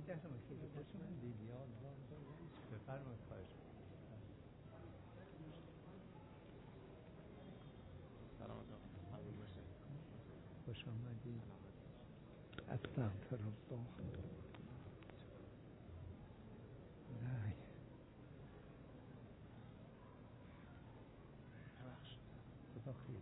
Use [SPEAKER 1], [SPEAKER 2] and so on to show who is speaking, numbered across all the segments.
[SPEAKER 1] خوش آمدید. استغفر الله. نه خدا خیره.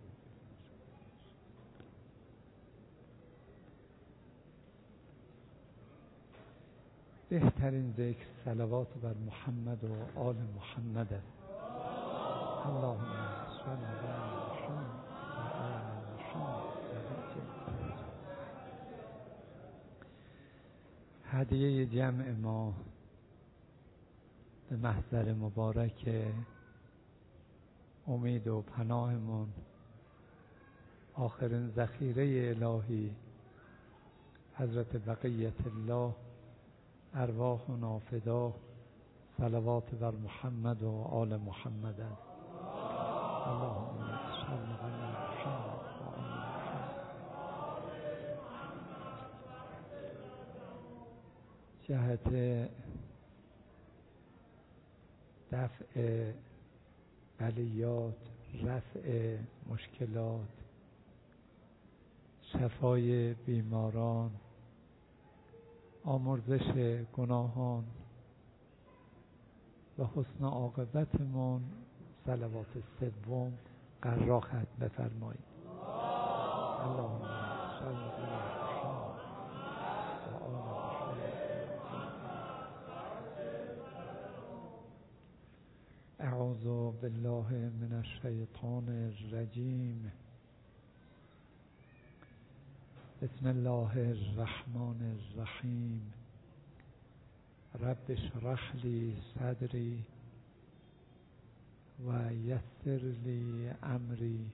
[SPEAKER 1] بهترین ذکر صلوات بر محمد و آل محمد است. اللهم صل علی محمد و آل محمد. هدیه جمع ما به محضر مبارک امید و پناهمون، آخرین ذخیره الهی حضرت بقیت الله، ارواحنا فدا، صلوات بر محمد و آل محمد است. اللهم صل علی محمد و آل محمد. جهت دفع بلیات، رفع مشکلات، شفای بیماران، آمرزش گناهان و حسن عاقبتمون صلوات سوم قرار ختم بفرمایید. اللهم صل علی محمد و آل محمد. اعوذ بالله من الشیطان الرجیم. بسم الله الرحمن الرحیم. رب اشرح لی صدری و یسر لی امری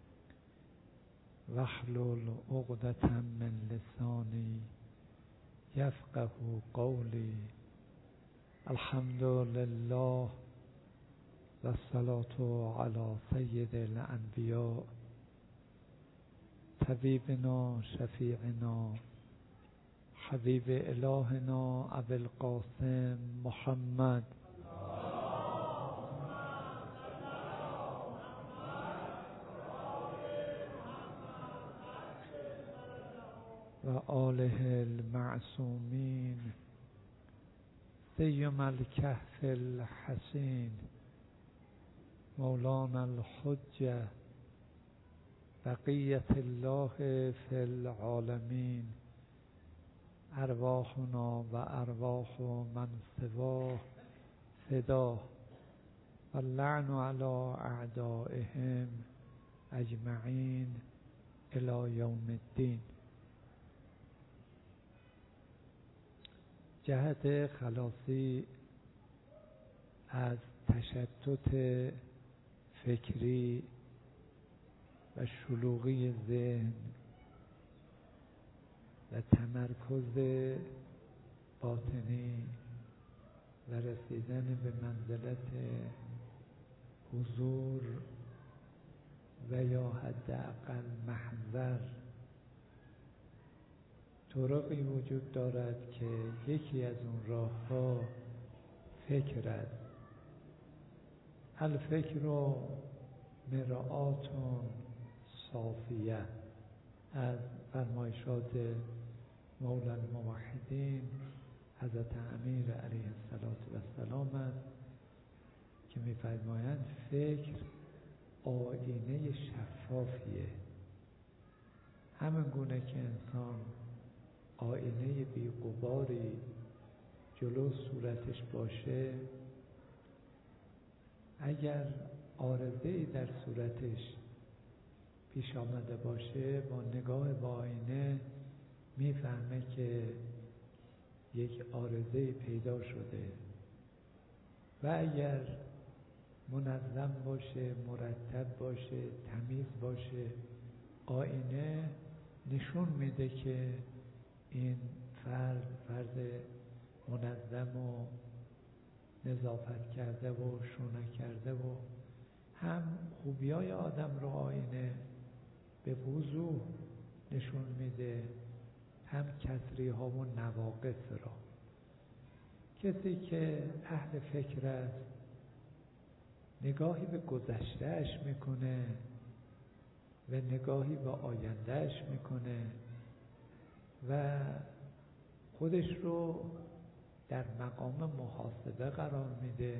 [SPEAKER 1] واحلل عقدة من لسانی یفقه قولی. الحمد لله و الصلاة علی سید الانبیاء طبیبنا شفیعنا حبیب الهنا ابی القاسم محمد و آله المعصومین سیم الکهف الحسین مولانا الحجة بقیت الله فی العالمین. ارواحنا و ارواح من سواه فدا و اللعن علی اعدائهم اجمعین الی یوم الدین. جهت خلاصی از تشتت فکری و شلوغی ذهن و تمرکز باطنی و رسیدن به منزلت حضور و یا حداقل محضر، طرقی وجود دارد که یکی از اون راه‌ها فکر است. الفکر مرآت صافیه از فرمایشات مولا الموحدین حضرت امیر علیه السلام است که می‌فرمایند فکر آینه شفافیه. همین گونه که انسان آینه بی غباری جلو صورتش باشه، اگر عارضه‌ای در صورتش پیش آمده باشه، با نگاه به آینه میفهمه که یک عارضه پیدا شده و اگر منظم باشه، مرتب باشه، تمیز باشه، آینه نشون میده که این فرد منظم و نظافت کرده و شونه کرده و هم خوبیای آدم رو آینه به وضوح نشون میده، هم کسری ها و نواقص را. کسی که اهل فکر است نگاهی به گذشتهش میکنه و نگاهی به آیندهش میکنه و خودش رو در مقام محاسبه قرار میده،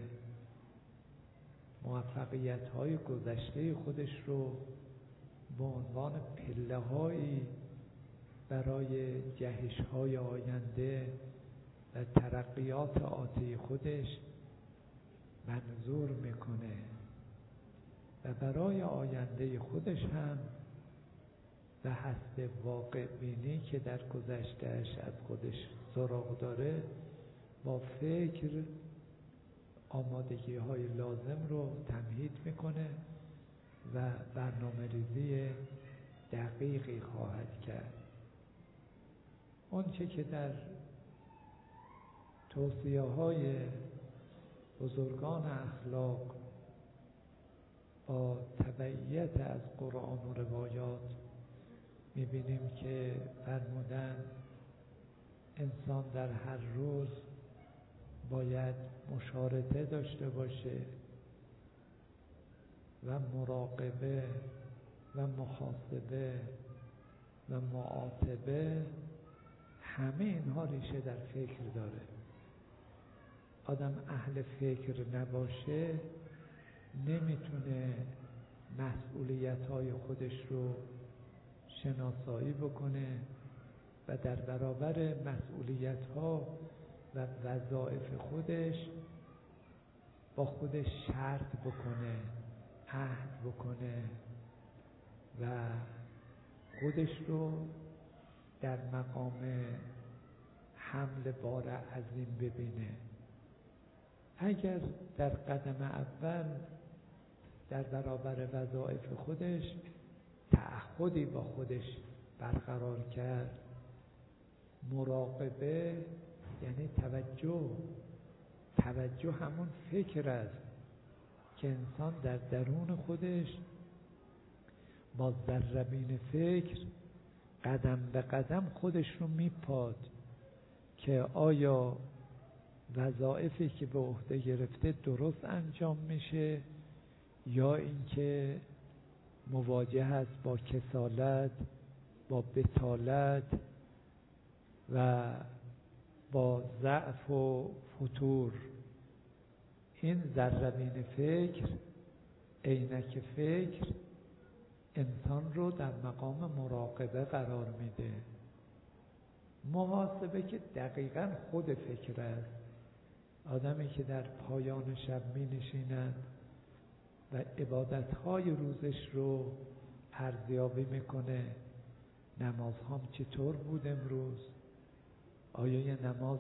[SPEAKER 1] موفقیت‌های گذشته خودش رو به عنوان پله‌هایی برای جهش‌های آینده و ترقیات آتی خودش منظور میکنه و برای آینده خودش هم به حسب واقع بینی که در گذشتهش از خودش سراغ داره با فکر آمادگی های لازم رو تمهید میکنه و برنامه ریزی دقیقی خواهد کرد. اونچه که در توصیه های بزرگان اخلاق با تبعیت از قرآن و روایات میبینیم که فرمودن انسان در هر روز باید مشارطه داشته باشه و مراقبه و محاسبه و معاتبه، همه اینها ریشه در فکر داره. آدم اهل فکر نباشه نمیتونه مسئولیت‌های خودش رو شناسایی بکنه و در برابر مسئولیت‌ها و وظایف خودش با خودش شرط بکنه، عهد بکنه و خودش رو در مقام حمل بار عظیم ببینه. اگر در قدم اول در برابر وظایف خودش تعهدی با خودش برقرار کرد، مراقبه یعنی توجه همون فکر است که انسان در درون خودش با ذره‌بین فکر قدم به قدم خودش رو میپاد که آیا وظایفی که به عهده گرفته درست انجام میشه یا اینکه مواجه است با کسالت، با بطالت و با ضعف و فتور. این ذره‌بین فکر، عینک فکر، انسان رو در مقام مراقبه قرار میده. محاسبه که دقیقاً خود فکر است. آدمی که در پایان شب می نشیند و عبادتهای روزش رو ارزیابی میکنه، نمازهام چطور بود امروز؟ آیا یه نماز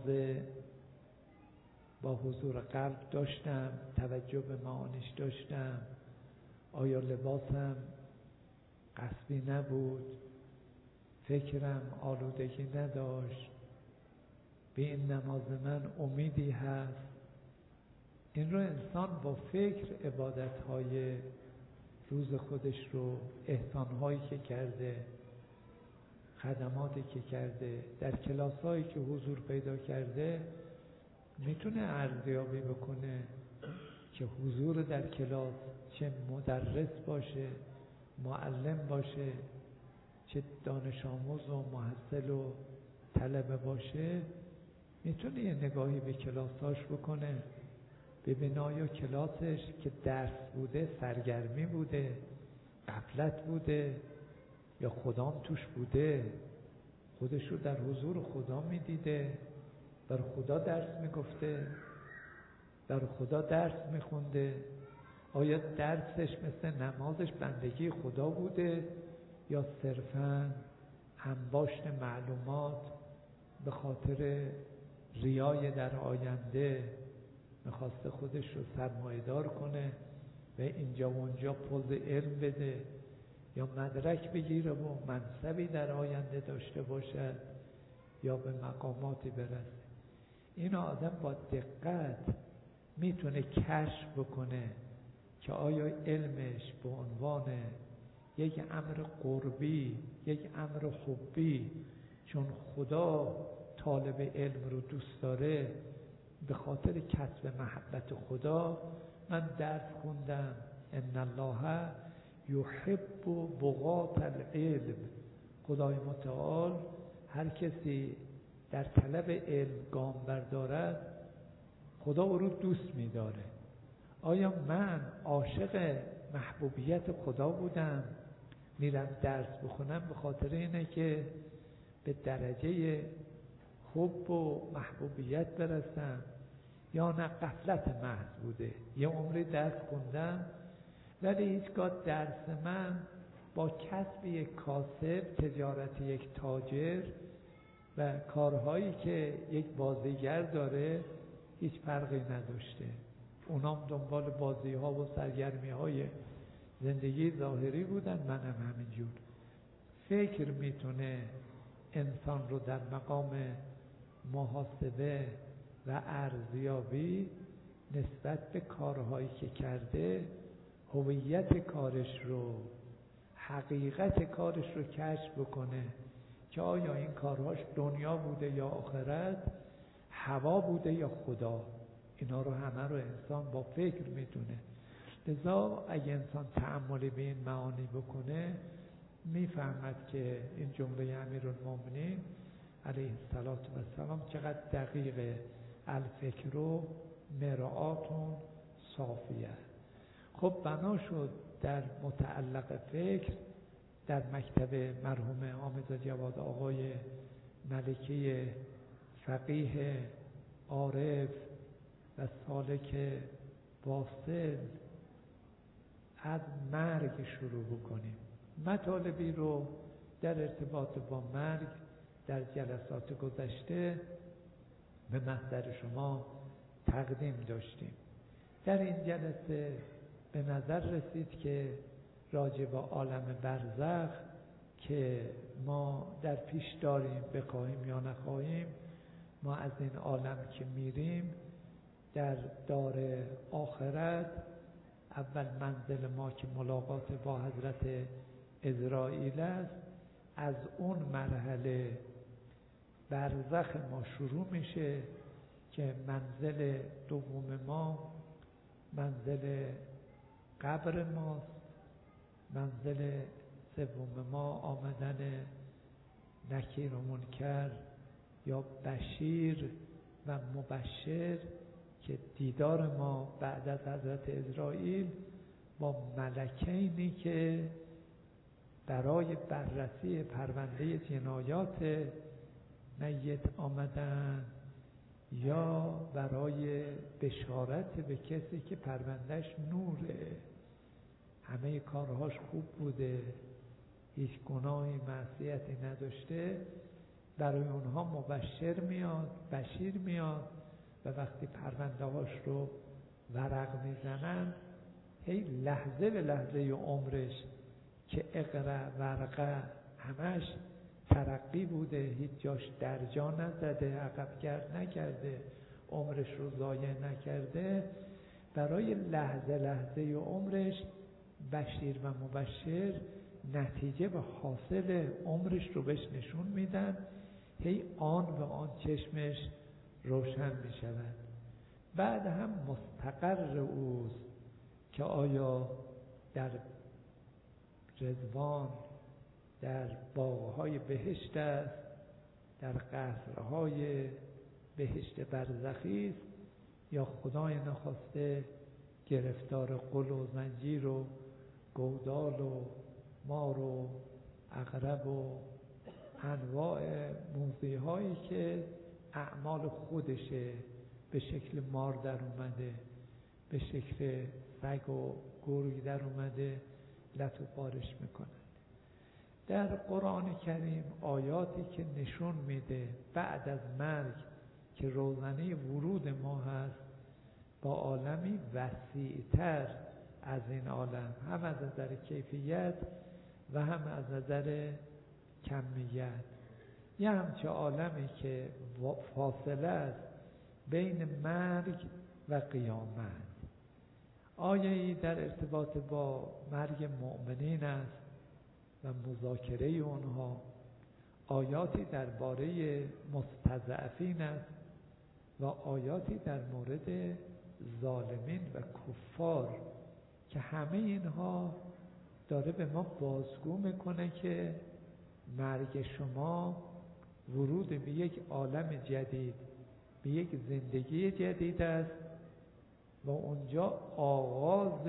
[SPEAKER 1] با حضور قلب داشتم؟ توجه به معانیش داشتم؟ آیا لباسم قصبی نبود؟ فکرم آلودگی نداشت؟ به این نماز من امیدی هست؟ این رو انسان با فکر عبادتهای روز خودش رو، احسانهایی که کرده، خدماتی که کرده، در کلاسایی که حضور پیدا کرده میتونه ارزیابی بکنه که حضور در کلاس، چه مدرس باشه، معلم باشه، چه دانش آموز و محصل و طلبه باشه، میتونه یه نگاهی به کلاساش بکنه، ببینه آیا کلاسش که درس بوده سرگرمی بوده، غفلت بوده یا خدام توش بوده، خودش رو در حضور خدا میدیده، بر خدا درس میگفته، بر خدا درس میخونده، آیا درسش مثل نمازش بندگی خدا بوده یا صرفاً انباشت معلومات به خاطر ریای در آینده میخواسته خودش رو سرمایه‌دار کنه و اینجا و اونجا پوز علم بده یا مدرک بگیره و منصبی در آینده داشته باشد یا به مقاماتی برسه. این آدم با دقت میتونه کشف بکنه که آیا علمش به عنوان یک امر قربی، یک امر حبی، چون خدا طالب علم رو دوست داره، به خاطر کسب محبت خدا من درس خوندم ان الله یحب بغاة العلم. خدای متعال هر کسی در طلب علم گام بردارد خدا او رو دوست می‌داره. آیا من عاشق محبوبیت خدا بودم میرم درس بخونم به خاطر اینه که به درجه حب و محبوبیت برسم، یا نه غفلت محض بوده؟ یه عمری درس خوندم ولی هیچگاه درس من با کسب یک کاسب، تجارت یک تاجر و کارهایی که یک بازیگر داره هیچ فرقی نداشته. اونام دنبال بازی ها و سرگرمی های زندگی ظاهری بودن، منم همینجور. فکر میتونه انسان رو در مقام محاسبه و ارزیابی نسبت به کارهایی که کرده هویت کارش رو، حقیقت کارش رو کشف بکنه که آیا این کارهاش دنیا بوده یا آخرت، هوا بوده یا خدا. اینا رو همه رو انسان با فکر میتونه. لذا اگه انسان تأملی به این معانی بکنه میفهمد که این جمله امیرالمومنین علیه السلام چقدر دقیقه. الفکر و مرآتون صافیه. خب بنا شد در متعلق فکر در مکتب مرحوم حامد جواد آقای ملکی فقیه عارف و سالک واصل از مرگ شروع بکنیم. مطالبی رو در ارتباط با مرگ در جلسات گذشته به محضر شما تقدیم داشتیم. در این جلسه به نظر رسید که راجع به عالم برزخ که ما در پیش داریم، بخواهیم یا نخواهیم، ما از این عالم که میریم در دار آخرت اول منزل ما که ملاقات با حضرت عزرائیل است، از اون مرحله برزخ ما شروع میشه که منزل دوم ما منزل قبر ماست. منزل سوم ما آمدن نکیر و منکر یا بشیر و مبشر که دیدار ما بعد از حضرت عزرائیل با ملکینی که برای بررسی پرونده جنایات میت آمدن یا برای بشارت به کسی که پروندهش نوره، همه کارهاش خوب بوده، هیچ گناهی معصیتی نداشته، برای اونها مبشر میاد، بشیر میاد و وقتی پرونده هاش رو ورق میزنن هی لحظه به لحظه عمرش که اقرا ورقه همش ترقی بوده، هیچ جاش درجا نزده، عقب نکرده، عمرش رو ضایع نکرده، برای لحظه لحظه عمرش بشیر و مبشر نتیجه و حاصل عمرش رو بهش نشون میدن. هی آن و آن چشمش روشن می شود. بعد هم مستقر اوست که آیا در رضوان در باغهای بهشت است، در قصرهای بهشت برزخی است، یا خدای نخواسته گرفتار غل و زنجیر و گودال و مار و عقرب و انواع موذی هایی که اعمال خودشه به شکل مار در اومده، به شکل سگ و گرگ در اومده، لت و پارش میکنند. در قرآن کریم آیاتی که نشون میده بعد از مرگ که روزنه ورود ما هست با عالمی وسیع‌تر از این عالم، هم از نظر کیفیت و هم از نظر کمیت. یه همچه عالمی که فاصله است بین مرگ و قیامت. آیه‌ای در ارتباط با مرگ مؤمنین است و مذاکره اونها، آیاتی درباره مستضعفین است و آیاتی در مورد ظالمین و کفار که همه اینها داره به ما بازگو میکنه که مرگ شما ورود به یک عالم جدید، به یک زندگی جدید است و اونجا آغاز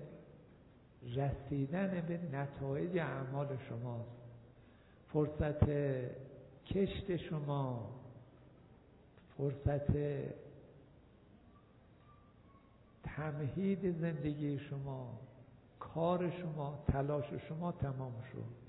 [SPEAKER 1] رسیدن به نتایج اعمال شماست. فرصت کشت شما، فرصت تمهید زندگی شما، کار شما، تلاش شما تمام شد.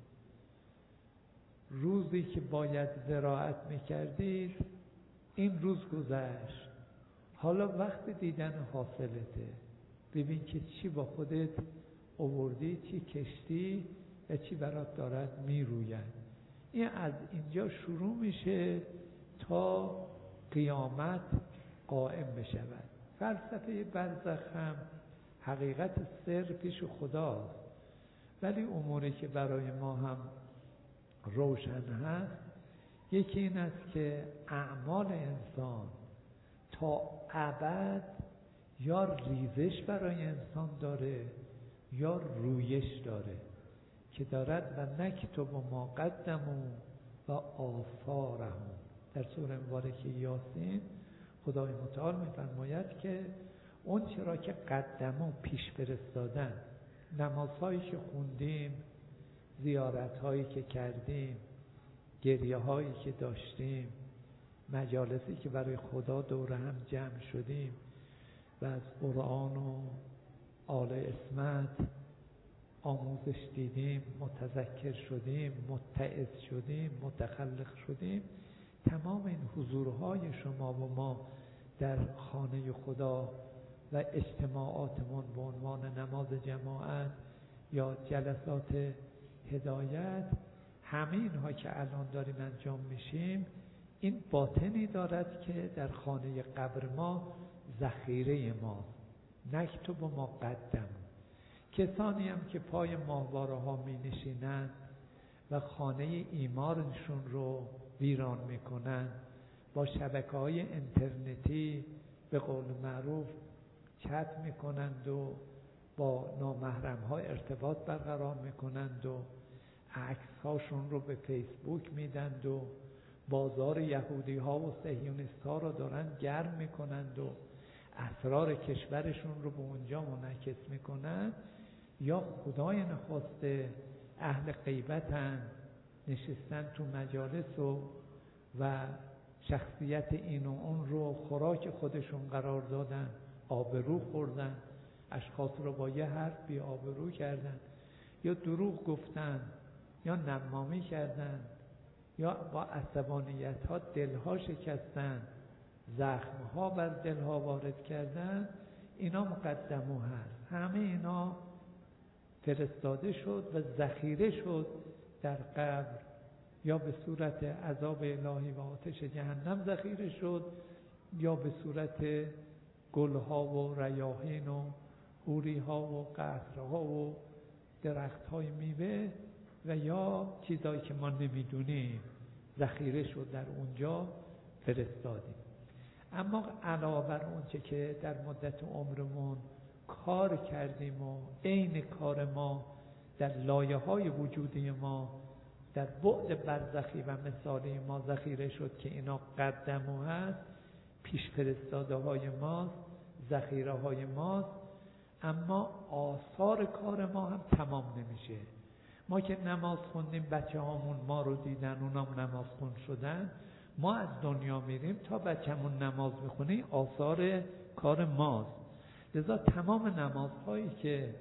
[SPEAKER 1] روزی که باید زراعت میکردید این روز گذشت، حالا وقت دیدن حاصلته. ببین که چی با خودت آوردی، چی کشتی و چی برات دارد میروید. این از اینجا شروع میشه تا قیامت قائم بشود. فلسفه برزخ هم حقیقت سر پیش خداست، ولی اموری که برای ما هم روشن هست یکی این است که اعمال انسان تا ابد یا ریزش برای انسان داره یا رویش داره که دارد و نکتب ما قدموا و آثارهم. در سوره مبارکه یاسین خدای متعال می‌فرماید که اون چرا که قدموا پیش فرستادن، نمازهایی که خوندیم، زیارتهایی که کردیم، گریه هایی که داشتیم، مجالسی که برای خدا دور هم جمع شدیم و از قرآن و آل اسمت آموزش دیدیم، متذکر شدیم، متعظ شدیم، متخلق شدیم، تمام این حضورهای شما و ما در خانه خدا و اجتماعاتمون به عنوان نماز جماعت یا جلسات هدایت، همه اینها که الان داریم انجام میشیم این باطنی دارد که در خانه قبر ما ذخیره ما، نکتب ما قدم. کسانی هم که پای ماهواره ها می نشینند و خانه ایمارشون رو ویران میکنن، با شبکه های اینترنتی به قول معروف چت میکنند و با نامحرم ها ارتباط برقرار میکنند و عکس هاشون رو به فیسبوک میدند و بازار یهودی ها و صهیونیست ها رو دارن گرم میکنند و اسرار کشورشون رو به اونجا منعکس میکنند، یا خدای نخواسته اهل غیبتن، نشستن تو مجالس و شخصیت این و اون رو خوراک خودشون قرار دادن، آبرو خوردن، اشخاص رو با یه حرف بی آبرو کردن، یا دروغ گفتن، یا نمامی کردن، یا با عصبانیت ها دلها شکستن، زخم ها بر دلها وارد کردن. اینا مقدمو هست، همه اینا فرستاده شد و ذخیره شد در قبر، یا به صورت عذاب الهی و آتش جهنم ذخیره شد، یا به صورت گلها و ریاحین و حوریها و قصرها و درختهای میوه و یا چیزایی که ما نمیدونیم ذخیره شد در اونجا فرستادیم. اما علاوه بر اونچه که در مدت عمرمون کار کردیم و عین کار ما در لایه‌های وجودی ما در بعد برزخی و مثالی ما ذخیره شد که اینا قدمو هست، پیش فرستاده های ماست، ذخیره های ماست، اما آثار کار ما هم تمام نمیشه. ما که نماز خوندیم، بچه هامون ما رو دیدن، اونام نماز خون شدن، ما از دنیا میریم تا بچه‌مون نماز میخونه، آثار کار ماست. لذا تمام نمازهایی که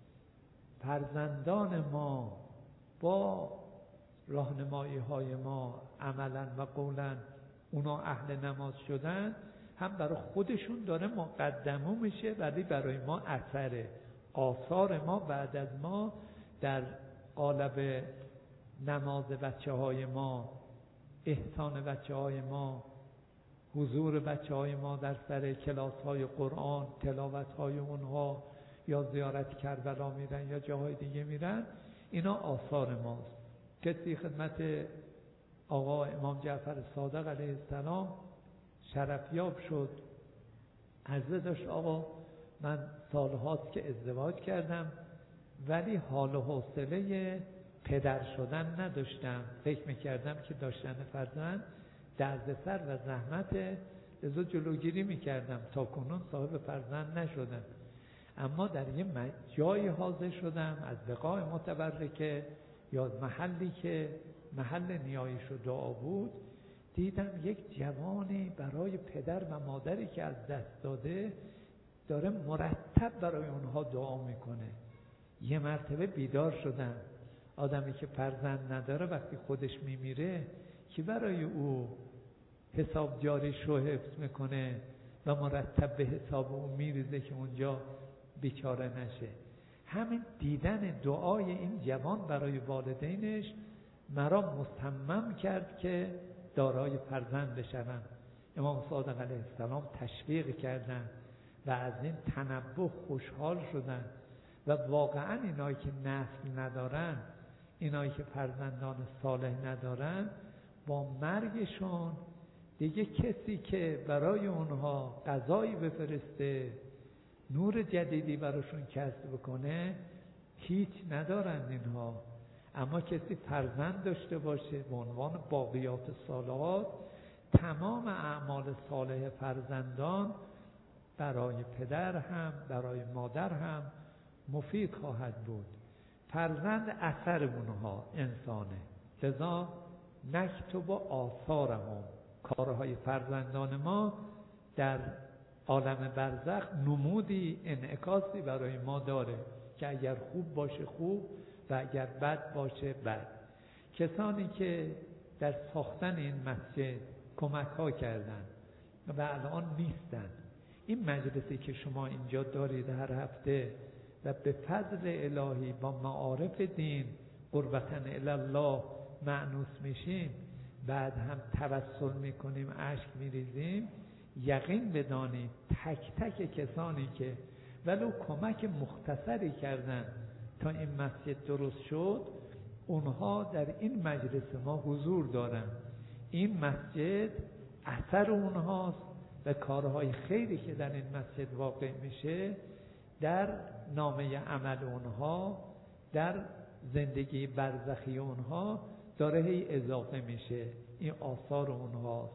[SPEAKER 1] فرزندان ما با راهنمایی های ما عملا و قولا اونا اهل نماز شدن، هم برای خودشون داره مقدمه میشه، ولی برای ما اثره. آثار ما بعد از ما در قالب نماز بچه های ما، احسان بچه های ما، حضور بچه های ما در سر کلاس های قرآن، تلاوت های اونها، یا زیارت کربلا میرن یا جاهای دیگه میرن، اینا آثار ماست. کسی خدمت آقا امام جعفر صادق علیه السلام شرفیاب شد، عرضه داشت آقا من سالهاست که ازدواج کردم ولی حال و حوصله پدر شدن نداشتم، فکر میکردم که داشتن فرزند دردسر و زحمت، لذا جلوگیری میکردم، تا کنون صاحب فرزند نشدم. اما در یه جایی حاضر شدم از بقای متبرکه یا محلی که محل نیایش و دعا بود، دیدم یک جوانی برای پدر و مادری که از دست داده داره مرتب برای اونها دعا میکنه. یه مرتبه بیدار شدم، آدمی که فرزند نداره وقتی خودش میمیره که برای او حساب جاریشو حفظ میکنه و مرتب به حساب او میریزه که اونجا بیچاره نشه. همین دیدن دعای این جوان برای والدینش مرا مصمم کرد که دارای فرزند بشوم. امام صادق علیه السلام تشویق کردن و از این تنبه خوشحال شدن و واقعا اینایی که نسل ندارن، اینایی که فرزندان صالح ندارن، با مرگشون دیگه کسی که برای اونها غذایی بفرسته، نور جدیدی براشون کسب بکنه، هیچ ندارن اینها. اما کسی فرزند داشته باشه به عنوان باقیات صالحات، تمام اعمال صالح فرزندان برای پدر هم برای مادر هم مفید خواهد بود. فرزند اثر اونها انسانه، لذا نکتب آثارهم، کارهای فرزندان ما در عالم برزخ نمودی انعکاسی برای ما داره که اگر خوب باشه خوب و اگر بد باشه بد. کسانی که در ساختن این مسجد کمک ها کردن و الان نیستن، این مجلسی که شما اینجا دارید هر هفته و به فضل الهی با معارف دین قربتن الله مأنوس میشیم، بعد هم توسل میکنیم، اشک میریزیم، یقین بدانید تک تک کسانی که ولو کمک مختصری کردن تا این مسجد درست شد، اونها در این مجلس ما حضور دارن. این مسجد اثر اونهاست و کارهای خیری که در این مسجد واقع میشه در نامه عمل اونها، در زندگی برزخی اونها داره هی اضافه میشه. این آثار اونهاست.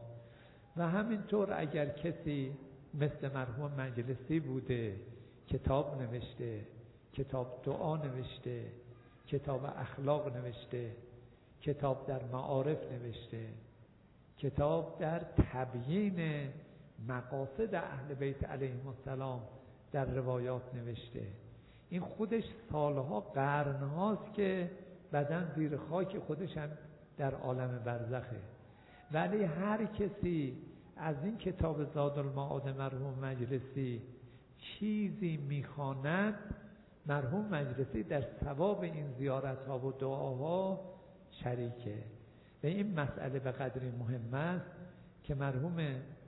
[SPEAKER 1] و همینطور اگر کسی مثل مرحوم مجلسی بوده، کتاب نوشته، کتاب دعا نوشته، کتاب اخلاق نوشته، کتاب در معارف نوشته، کتاب در تبیین مقاصد اهل بیت علیهم السلام در روایات نوشته، این خودش سالها قرنهاست که بدن زیر خاک خودش هم در عالم برزخه. ولی هر کسی از این کتاب زادالمعاد مرحوم مجلسی چیزی میخواند، مرحوم مجلسی در ثواب این زیارت ها و دعاها شریکه. و این مسئله به قدری مهم است که مرحوم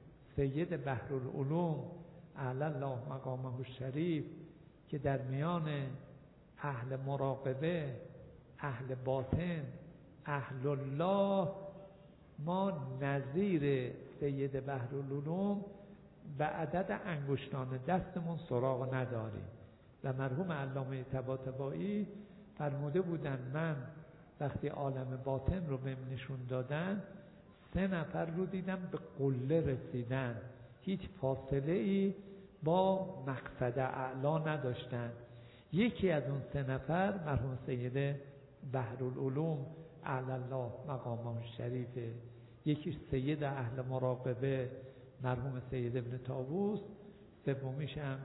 [SPEAKER 1] سید بحرالعلوم اعلی الله مقامه الشریف که در میان اهل مراقبه، اهل باطن، اهل الله، ما نظیر سید بحرالعلوم به عدد انگشتان دستمون سراغ نداریم. و مرحوم علامه طباطبایی فرموده بودن من وقتی عالم باطن رو بهم نشون دادن 3 نفر رو دیدم به قله رسیدن، هیچ فاصله ای با مقصد اعلا نداشتن. یکی از اون 3 نفر مرحوم سید بحرالعلوم اعلی الله مقامه الشریفه، یکیش سید اهل مراقبه مرحوم سید ابن طاووس، سومیش هم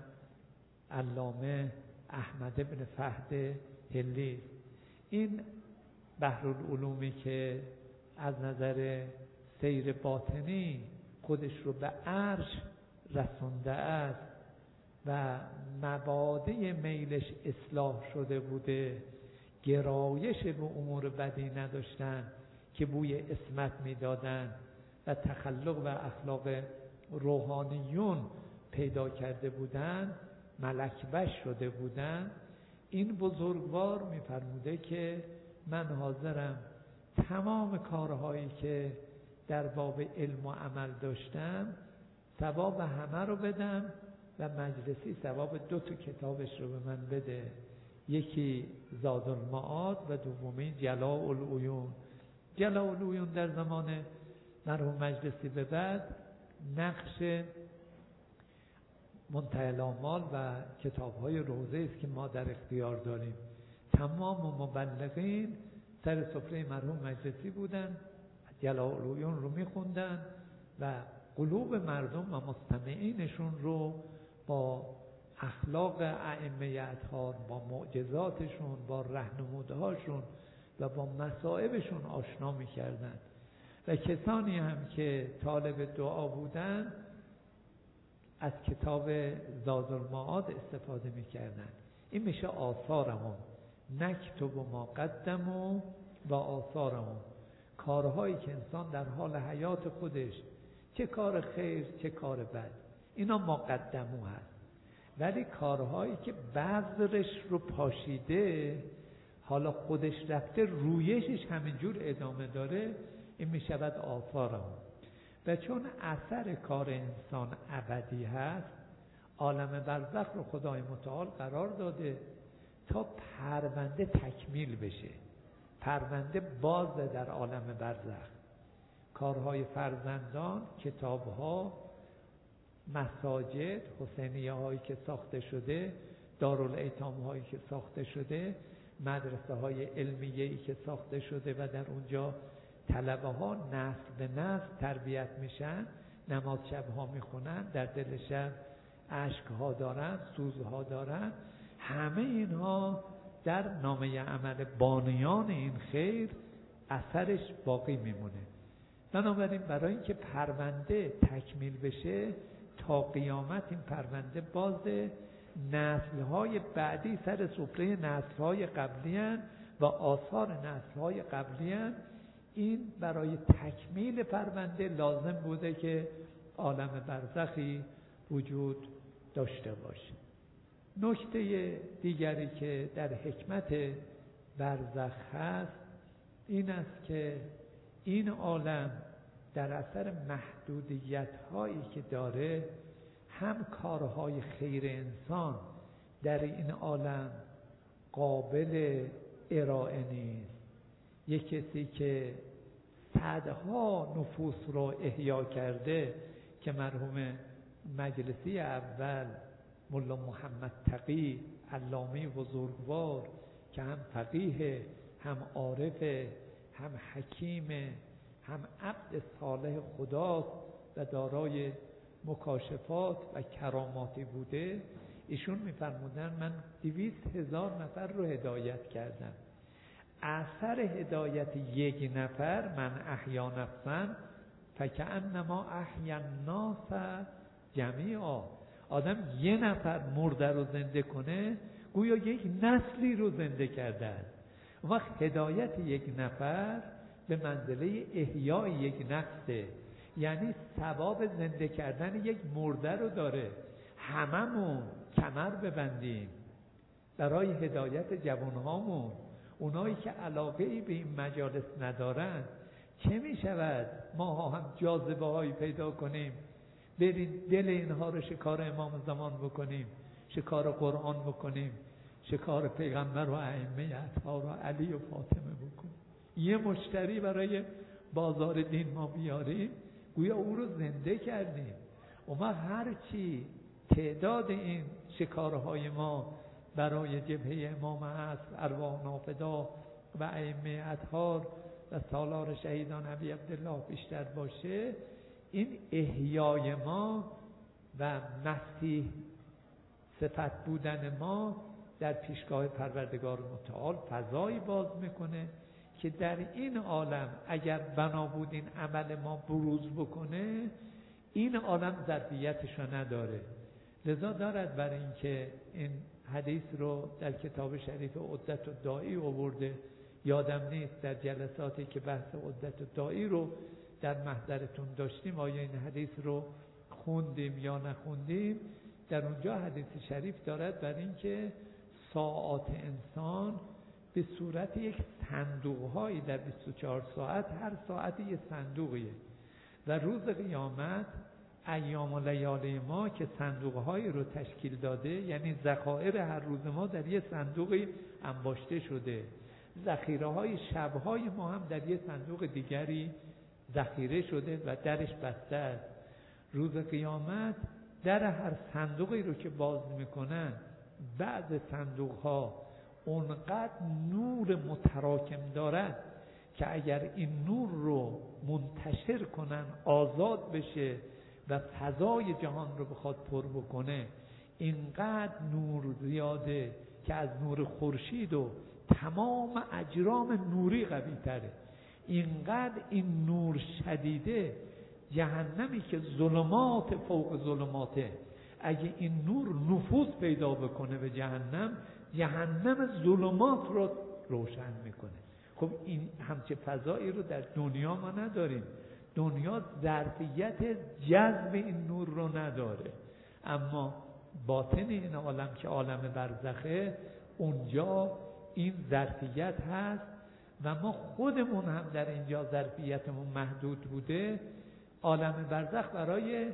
[SPEAKER 1] علامه احمد ابن فهد هلی. این بحرالعلومی که از نظر سیر باطنی خودش رو به عرش رسونده است و مبادئ میلش اصلاح شده بوده، گرایش به امور بدی نداشتن که بوی عصمت میدادن و تخلق و اخلاق روحانیون پیدا کرده بودن، ملک‌وش شده بودن. این بزرگوار میفرموده که من حاضرم تمام کارهایی که در باب علم و عمل داشتم ثواب همه رو بدم و مجلسی ثواب 2 کتابش رو به من بده. یکی زادالمعاد و دومی جلاء العیون. جلاء العیون در زمان مرحوم مجلسی به بعد نقش منتهی الآمال و کتاب‌های روضه است که ما در اختیار داریم. تمام مبلغین سر سفره مرحوم مجلسی بودن، جلاء العیون رو می‌خوندن و قلوب مردم و مستمعینشون رو با اخلاق ائمه اطهار، با معجزاتشون، با رهنمودهاشون و با مصائبشون آشنا می‌کردند. و کسانی هم که طالب دعا بودند از کتاب زادالمعاد استفاده می‌کردند. این میشه آثارهم، نکتب ما قدموا و آثارهم، کارهایی که انسان در حال حیات خودش، چه کار خیر چه کار بد، اینا ما قدموا هست. ولی کارهایی که بذرش رو پاشیده، حالا خودش رفته رویشش همینجور ادامه داره، این میشود آثارهم. و چون اثر کار انسان ابدی هست، عالم برزخ رو خدای متعال قرار داده تا پرونده تکمیل بشه. پرونده بازه در عالم برزخ. کارهای فرزندان، کتابها، مساجد، حسینیه هایی که ساخته شده، دارالایتام هایی که ساخته شده، مدرسه های علمیه‌ای که ساخته شده و در اونجا طلبه ها نسل به نسل تربیت میشن، نماز شبها میخونن، در دل شب اشک ها دارن، سوزها دارن، همه اینها در نامه عمل بانیان این خیر اثرش باقی میمونه. بنابراین برای اینکه پرونده تکمیل بشه تا قیامت این پرونده باز نسل‌های بعدی سر سفره نسل‌های قبلی هستند و آثار نسل‌های قبلی هستند. این برای تکمیل پرونده لازم بوده که عالم برزخی وجود داشته باشه. نکته دیگری که در حکمت برزخ هست این است که این عالم در اثر محدودیت هایی که داره، هم کارهای خیر انسان در این عالم قابل ارائه نیست. یک کسی که صدها نفوس رو احیا کرده که مرحوم مجلسی اول ملا محمد تقی علامه بزرگوار که هم فقیه، هم عارف، هم حکیم، هم عبد صالح خداست و دارای مکاشفات و کراماتی بوده، ایشون میفرمودن من 200,000 نفر رو هدایت کردم. اثر هدایت یک نفر، من احیا نفسا فکأنما احیا الناس جمیعا، آدم یه نفر مرده رو زنده کنه گویا یک نسلی رو زنده کرده است. وقت هدایت یک نفر به منزله احیای یک نفسه، یعنی ثواب زنده کردن یک مرده رو داره. هممون کمر ببندیم برای هدایت جوانهامون، اونایی که علاقه ای به این مجالس ندارن. چه می شود ما هم جاذبه هایی پیدا کنیم، بریم دل اینها رو شکار امام زمان بکنیم، شکار قرآن بکنیم، شکار پیغمبر و ائمه اطهار و علی و فاطمه بکنیم، یه مشتری برای بازار دین ما بیاریم، گویا او رو زنده کردیم. و ما هرچی تعداد این شکارهای ما برای جبهه امام هست، ارواح نافدا و ائمه اطهار و سالار شهیدان ابی عبدالله بیشتر باشه، این احیای ما و مسیح صفت بودن ما در پیشگاه پروردگار متعال فضایی باز میکنه که در این عالم اگر بنا بود این عمل ما بروز بکنه، این عالم ظرفیتش رو نداره. لذا دارد برای اینکه این حدیث رو در کتاب شریف عدت الداعی آورده، یادم نیست در جلساتی که بحث عدت الداعی رو در محضرتون داشتیم آیا این حدیث رو خوندیم یا نخوندیم. در اونجا حدیث شریف دارد برای اینکه ساعات انسان به صورت یک صندوق‌هایی در 24 ساعت، هر ساعت یک صندوقیه و روز قیامت ایام و لیالی ما که صندوق‌هایی رو تشکیل داده، یعنی ذخایر هر روز ما در یه صندوقی انباشته شده، ذخیره‌های شب‌های ما هم در یه صندوق دیگری ذخیره شده و درش بسته است. روز قیامت در هر صندوقی رو که باز میکنن، بعض صندوق‌ها اونقدر نور متراکم دارد که اگر این نور رو منتشر کنن، آزاد بشه و فضای جهان رو بخواد پر بکنه، اینقدر نور زیاده که از نور خورشید و تمام اجرام نوری قوی تره. اینقدر این نور شدیده، جهنمی که ظلمات فوق ظلماته، اگه این نور نفوذ پیدا بکنه به جهنم، جهنم ظلمات رو روشن میکنه. خب این همچه فضایی رو در دنیا ما نداریم. دنیا ظرفیت جذب این نور رو نداره، اما باطن این عالم که عالم برزخه، اونجا این ظرفیت هست و ما خودمون هم در اینجا ظرفیتمون محدود بوده. عالم برزخ برای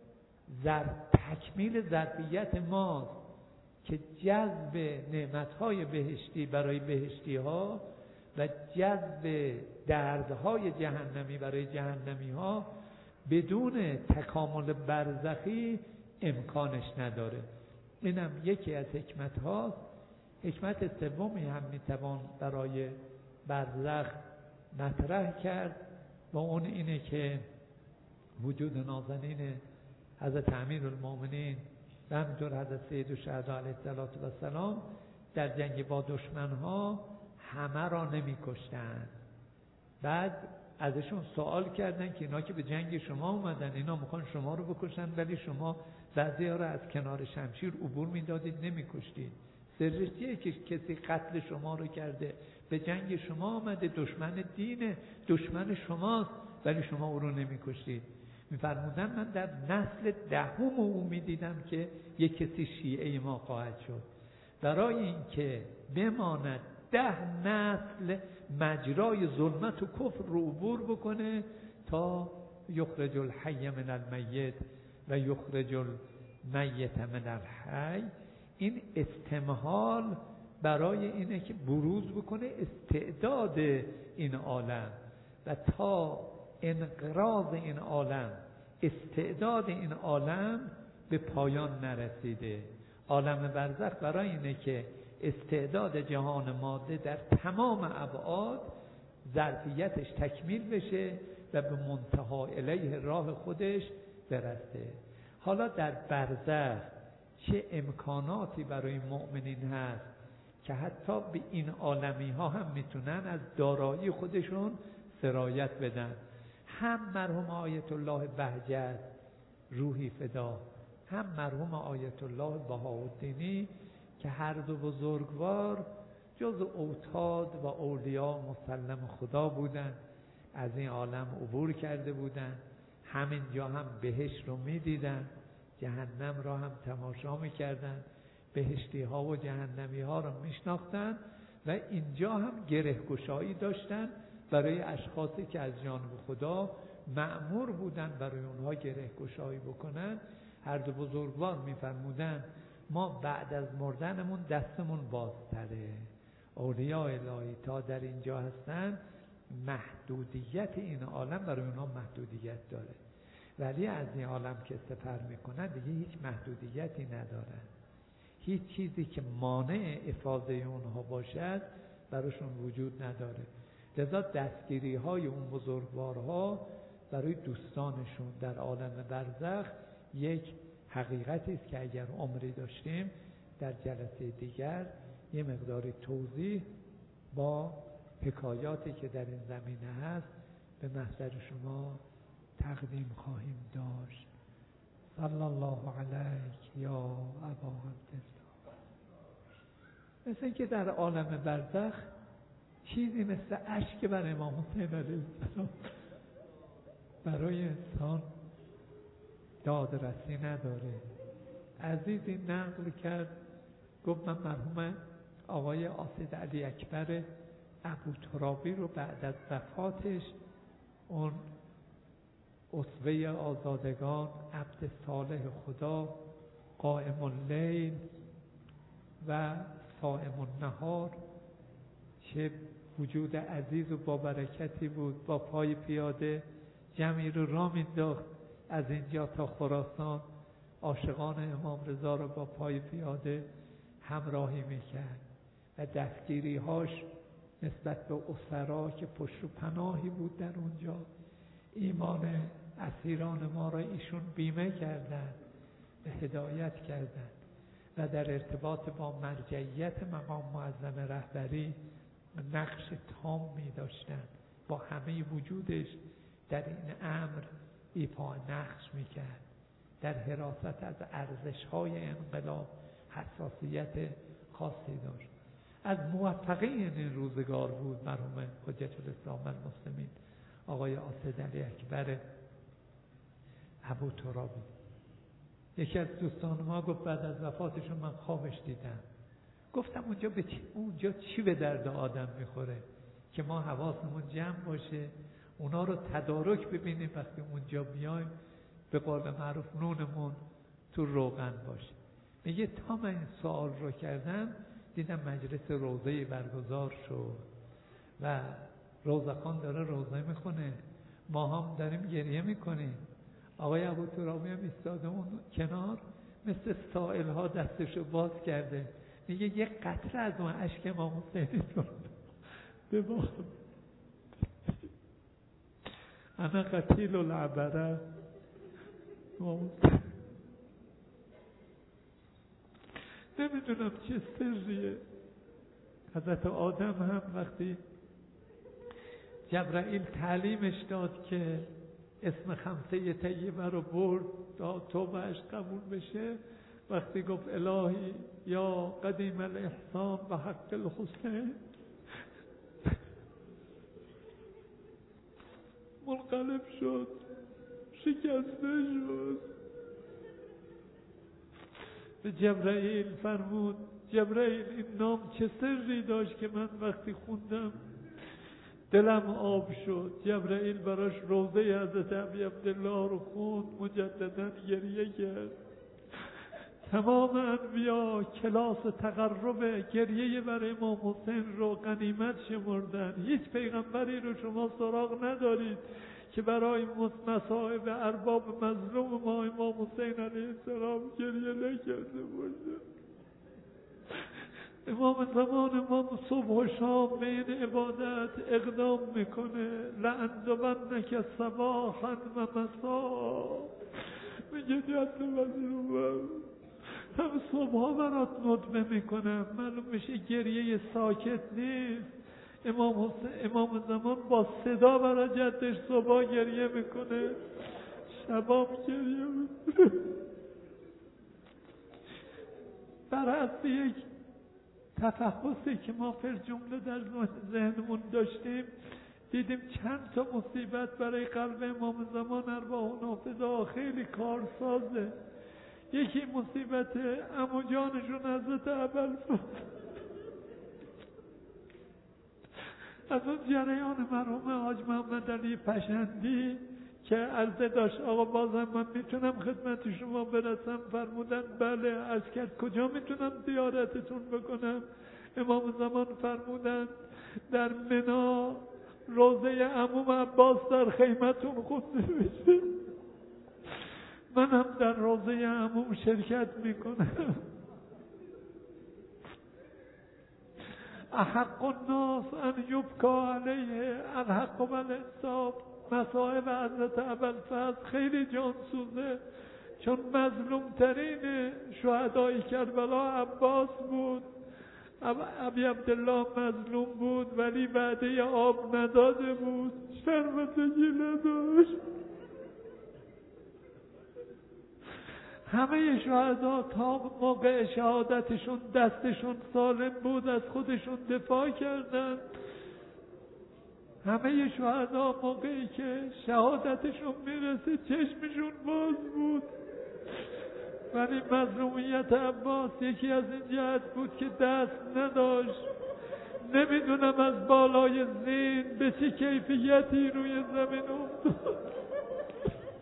[SPEAKER 1] تکمیل ظرفیت ماست که جذب نعمتهای بهشتی برای بهشتی ها و جذب دردهای جهنمی برای جهنمی ها بدون تکامل برزخی امکانش نداره. اینم یکی از حکمت هاست. حکمت سومی هم میتوان برای برزخ مطرح کرد و اون اینه که وجود نازنین حضرت امیرالمومنین و همینطور حضرت سید الشهدا علیه السلام در جنگ با دشمنها همه را نمی کشتن. بعد ازشون سوال کردن که اینا که به جنگ شما اومدن، اینا میخوان شما رو بکشن، ولی شما بعضی ها رو از کنار شمشیر عبور میدادید، نمی کشتید. سرش چیه که کسی قتل شما رو کرده، به جنگ شما آمده، دشمن دینه، دشمن شماست، ولی شما او رو نمی کشتید. میفرمودن من در نسل دهم او میدیدم که یک کسی شیعه ما خواهد شد. برای اینکه بماند 10 نسل مجرای ظلمت و کفر رو عبور بکنه تا یخرج الحی من المیت و یخرج المیت من الحی. این استمهال برای اینه که بروز بکنه استعداد این عالم و تا انقراض این عالم، استعداد این عالم به پایان نرسیده. عالم برزخ برای اینه که استعداد جهان ماده در تمام ابعاد ظرفیتش تکمیل بشه و به منتها الیه راه خودش برسه. حالا در برزخ چه امکاناتی برای مؤمنین هست که حتی به این عالمی ها هم میتونن از دارایی خودشون سرایت بدن. هم مرحوم آیت الله بهجت روحی فدا، هم مرحوم آیت الله بهاءالدینی که هر دو بزرگوار جز اوتاد و اولیاء مسلم خدا بودن، از این عالم عبور کرده بودن، همینجا هم بهشت رو میدیدن، جهنم را هم تماشا میکردن، بهشتی ها و جهنمی ها را میشناختن و اینجا هم گرهگشایی داشتن برای اشخاصی که از جانب خدا مأمور بودن برای اونها گرهگشایی بکنن. هر دو بزرگوار میفرمودن ما بعد از مردنمون دستمون بازتره. اولیاء الهی تا در اینجا هستن، محدودیت این عالم برای اونها محدودیت داره، ولی از این عالم که سفر میکنن دیگه هیچ محدودیتی ندارن. هیچ چیزی که مانع افاضه اونها باشد براشون وجود نداره. لذا دستگیری های اون بزرگوارها برای دوستانشون در عالم برزخ یک حقیقتی است که اگر عمری داشتیم در جلسه دیگر یه مقداری توضیح با حکایاتی که در این زمینه هست به محضر شما تقدیم خواهیم داشت. صلی الله علیک یا ابا عبدالله. مثل اینکه در عالم برزخ چیزی مثل اشک بر امام حسین علیه السلام برای انسان دادرسی نداره. عزیزی نقل کرد، گفت من مرحوم آقای آسد علی اکبر ابو ترابی رو بعد از وفاتش اون اسوه آزادگان، عبد صالح خدا، قائم اللیل و صائم النهار، چه وجود عزیز و با برکتی بود. با پای پیاده جمعی رو راه مینداخت از اینجا تا خراسان. عاشقان امام رضا رو با پای پیاده همراهی میکرد و دستگیری‌هاش نسبت به اسرا که پشت و پناهی بود در اونجا، ایمان اسیران ما را ایشون بیمه کردند و هدایت کردند و در ارتباط با مرجعیت مقام معظم رهبری نقش تامی داشتند. با همه وجودش در این امر ایفا نقش میکرد. در حراست از ارزش‌های انقلاب حساسیت خاصی داشت. از موفقین این روزگار بود مرحوم حجت الاسلام المسلمین آقای اسدعلی اکبر ابوترابی. یکی از دوستان ما گفت بعد از وفاتشون من خوابش دیدم. گفتم اونجا چی به درد آدم میخوره که ما حواسمون جمع باشه، اونا رو تدارک ببینیم، وقتی اونجا بیایم به قول معروف نونمون تو روغن باشه. میگه تا من این سوال رو کردم دیدم مجلس روضه‌ای برگزار شد و روضه‌خوان داره روضه میخونه، ما هم داریم گریه میکنیم. آقای ابوترابی هم ایستاده اون کنار مثل سائل ها دستشو باز کرده، میگه یه قطره از اون اشک امام حسینی رو ببار. انا قتیل العبره. نمیدونم چه سریه. حضرت آدم هم وقتی جبرائیل تعلیمش داد که اسم خمسه طیبه رو برد تا توبهش قبول بشه، وقتی گفت الهی یا قدیم الاحسان و حق الحسین، منقلب شد، شکسته شد. به جبرائیل فرمود جبرائیل این نام چه سری داشت که من وقتی خوندم دلم آب شد. جبرائیل براش روضه حضرت ابی عبدالله رو خوند، مجددا گریه کرد. تمام انبیا کلاس تقرب گریه برای امام حسین رو غنیمت شمردن. هیچ پیغمبری رو شما سراغ ندارید که برای مصائب ارباب مظلوم ما امام حسین علیه السلام گریه نکرده باشه. امام زمان ما صبح و شام به این عبادت اقدام میکنه. لأنذرنک صباحا و مساء، میگه جد مظلومم هم صبح ها برات ندبه میکنم. معلوم میشه گریه ساکت نیست. امام زمان با صدا برای جدش صبح گریه میکنه، شبام گریه میکنه. بر حسب یک تفحصی که ما فر جمله در ذهنمون داشتیم دیدیم چند تا مصیبت برای قلب امام زمان ارواح و نافذه خیلی کارسازه. یکی مصیبت عمو جانشون حضرت ابوالفضل. از اون جریان مرحوم حاج محمد علی پشندی که عرضه داشت آقا بازم من میتونم خدمت شما برسم، فرمودن بله. عرض کرد کجا میتونم زیارتتون بکنم؟ امام زمان فرمودن در منا روضه عموم عباس در خیمتون خونده بشه. من هم در روضه عموم شرکت میکنم. احق الناس ان یبکا علیه الحق و الانصاف. مصائب حضرت ابوالفضل خیلی جانسوزه، چون مظلوم ترین شهدای کربلا عباس بود. ابی عبدالله مظلوم بود ولی وعده آب نداده بود، شرمندگی نداشت. همه شهدا تا موقع شهادتشون دستشون سالم بود از خودشون دفاع کردند. همه شهدا موقعی که شهادتشون میرسه چشمشون باز بود. ولی مظلومیت عباس یکی از این جهت بود که دست نداشت. نمیدونم از بالای زین به چه کیفیتی روی زمین افتاد.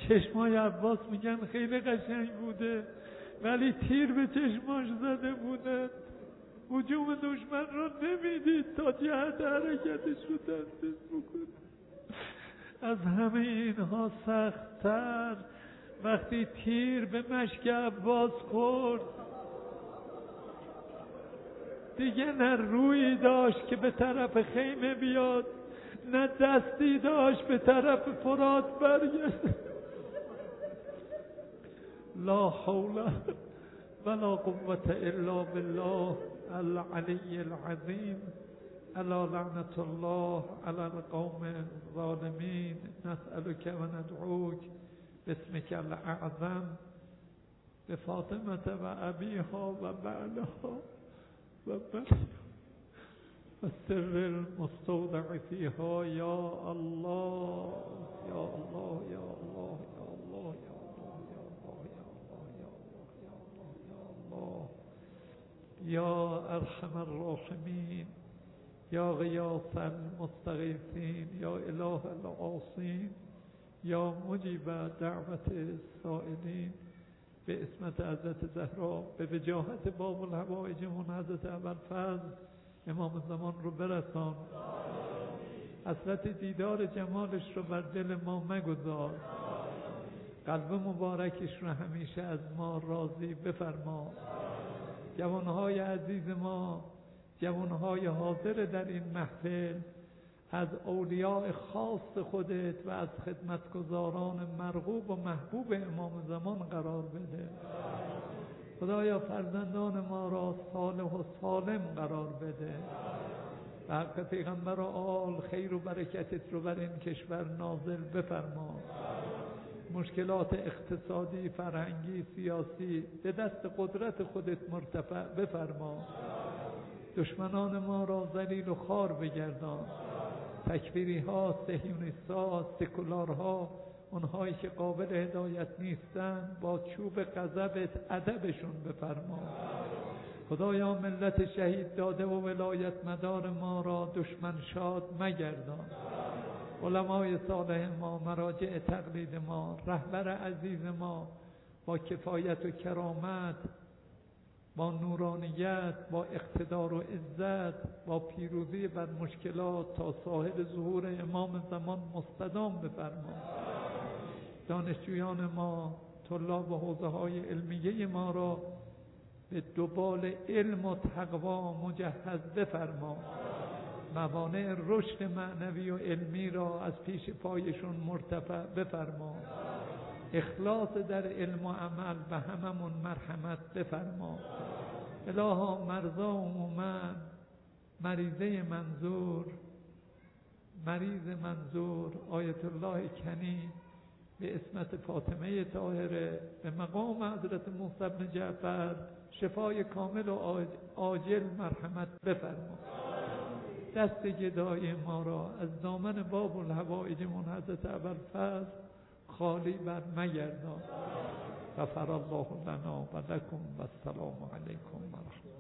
[SPEAKER 1] چشمای عباس میگن خیلی قشنگ بوده، ولی تیر به چشماش زده بودن. هجوم دشمن را نمیدید تا جهت حرکتش رو تنظیم بکنه. از همه اینها سخت‌تر وقتی تیر به مشک عباس خورد، دیگه نه رویی داشت که به طرف خیمه بیاد، نه دستی داشت به طرف فرات برگرد. لا حول ولا قوة الا بالله العلی العظیم. الا لعنة الله على القوم الظالمین. نسألك و ندعوک باسمك الاعظم بفاطمة و ابیها و بعلها و السر المستودع فيها یا الله یا الله یا الله یا الله یا الله یا الله یا الله یا الله یا ارحم الراحمین یا غیاث المستغیثین یا اله العاصین یا مجیب دعوت السائلین. به اسمت حضرت زهرا، به وجاهت باب الحوائجمون حضرت ابوالفضل امام زمان رو برسان. حسرت دیدار جمالش رو بر دل ما مگذار. قلب مبارکش رو همیشه از ما راضی بفرما. جوانهای عزیز ما، جوانهای حاضر در این محفل، از اولیاء خاص خودت و از خدمتگزاران مرغوب و محبوب امام زمان قرار بده. خدایا فرزندان ما را صالح و سالم قرار بده. به حق پیغمبر و آل خیر و برکتت رو بر این کشور نازل بفرما. مشکلات اقتصادی، فرهنگی، سیاسی به دست قدرت خودت مرتفع بفرما. دشمنان ما را ذلیل و خوار بگردان. تکفیری ها، صهیونیست ها، سکولارها، اونهایی که قابل هدایت نیستن، با چوب غضبت ادبشون بفرما. خدایا ملت شهید داده و ولایت مدار ما را دشمن شاد مگردان. علمای صالح ما، مراجع تقلید ما، رهبر عزیز ما با کفایت و کرامت، با نورانیت، با اقتدار و عزت، با پیروزی بر مشکلات تا صاحب ظهور امام زمان مستدام بفرما. دانشجویان ما، طلاب و حوزه‌های علمیه ما را به دنبال علم و تقوا مجهز بفرما. موانع رشد معنوی و علمی را از پیش پایشون مرتفع بفرما. اخلاص در علم و عمل به هممون مرحمت بفرما. الها مرضا عموما، مریض منظور آیت الله کنی به اسمت فاطمه طاهره به مقام حضرت موسی بن جعفر شفای کامل و عاجل مرحمت بفرما. دست گدای ما را از دامن باب الحوائج من حضرت ابوالفضل خالی بر مگردان. غفر الله لنا و لکم و السلام علیکم و رحمت